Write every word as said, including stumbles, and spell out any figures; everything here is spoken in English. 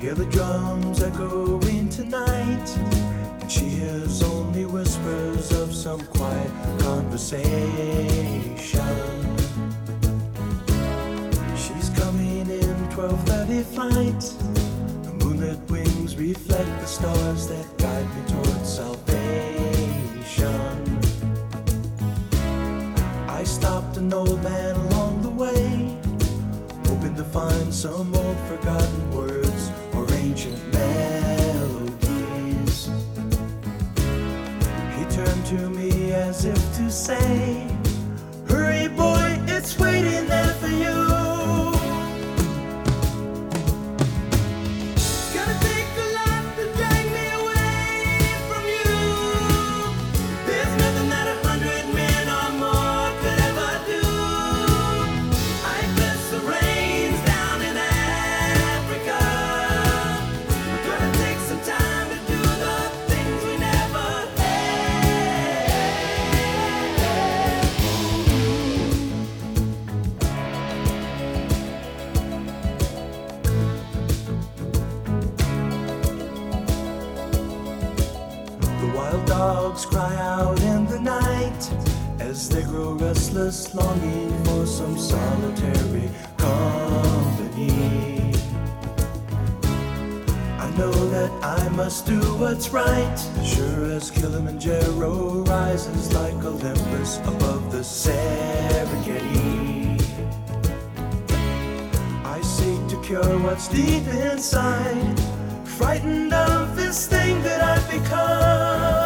hear the drums echoing tonight, and she hears only whispers of some quiet conversation. She's coming in twelve thirty flight. The moonlit wings reflect the stars that guide me towards salvation. I stopped an old man along the way, hoping to find some old forgotten words or ancient melodies. He turned to me as if to say, "Hurry boy, it's waiting there for you." Wild dogs cry out in the night as they grow restless, longing for some solitary company. I know that I must do what's right, sure as Kilimanjaro rises like Olympus above the Serengeti. I seek to cure what's deep inside, frightened of this thing that I've become.